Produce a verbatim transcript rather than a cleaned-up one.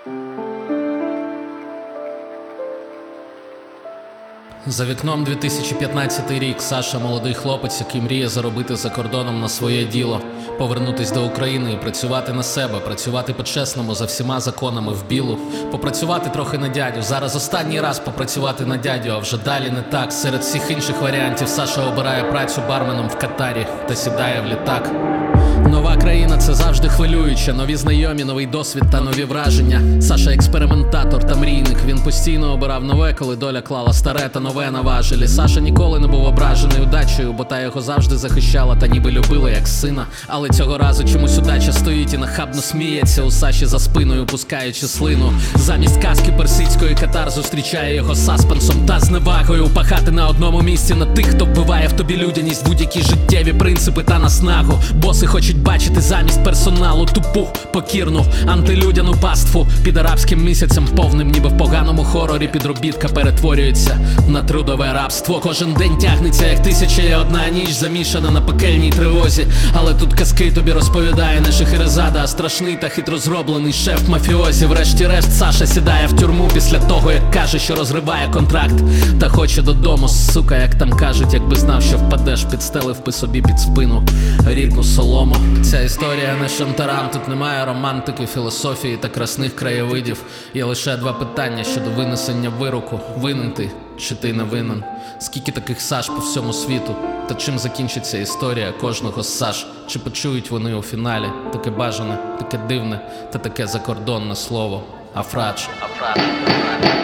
За вікном дві тисячі п'ятнадцятий рік. Саша – молодий хлопець, який мріє заробити за кордоном на своє діло, повернутись до України і працювати на себе, працювати по-чесному, за всіма законами в білу, попрацювати трохи на дядю. Зараз останній раз попрацювати на дядю, а вже далі не так. Серед всіх інших варіантів Саша обирає працю барменом в Катарі та сідає в літак. Нова країна – це завжди хвилююче. Нові знайомі, новий досвід та нові враження. Саша – експериментатор та мрійник. Він постійно обирав нове, коли доля клала старе та нове на важелі. Саша ніколи не був ображений удачею, бо та його завжди захищала та ніби любила як сина. Але цього разу чомусь удача стоїть і нахабно сміється у Саші за спиною, пускаючи слину. Замість казки персидської Катар зустрічає його саспенсом та зневагою. Пахати на одному місці на тих, хто вбиває в тобі людяність, будь-які життєві принципи та наснагу. Боси хочуть бачити замість персоналу тупу, покірну, антилюдяну паству. Під арабським місяцем повним, ніби в поганому хорорі, підробітка перетворюється на трудове рабство. Кожен день тягнеться, як тисяча і одна ніч, замішана на пекельній тривозі. Але тут казки тобі розповідає не Шахерезада, а страшний та хитро зроблений шеф мафіозі. Врешті-решт Саша сідає в тюрму після того, як каже, що розриває контракт, та хоче додому, сука, як там кажуть. Якби знав, що впадеш, підстелив би собі під спину рідну солому. Ця історія не шантарам, тут немає романтики, філософії та красних краєвидів. Є лише два питання щодо винесення вироку: винен ти чи ти не винен? Скільки таких Саш по всьому світу? Та чим закінчиться історія кожного з Саш? Чи почують вони у фіналі таке бажане, таке дивне та таке закордонне слово? Афрадж. Афрадж.